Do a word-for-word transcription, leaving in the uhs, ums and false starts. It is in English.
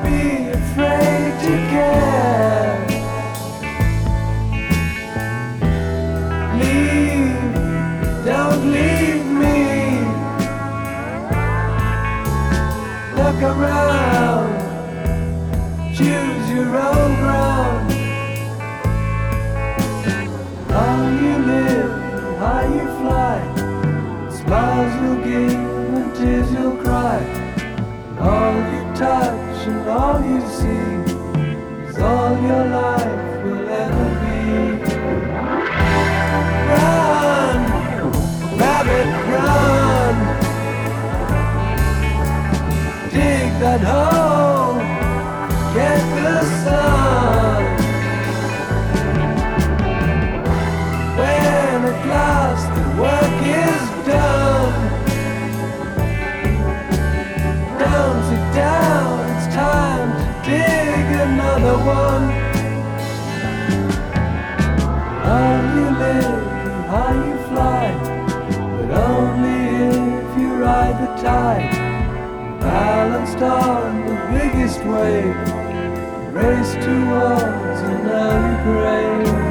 be afraid to care. Leave, don't leave me. Look around, choose your own ground. How you live, how you fly, smiles you'll give and tears you'll cry. All you touch and all you see is all your life will ever be. Run, rabbit, run. Dig that hole, get the sun. When at last the work is done, down, sit down, it's time to dig another one. How you live and how you fly, but only if you ride the tide. Balanced on the biggest wave, race towards an early grave.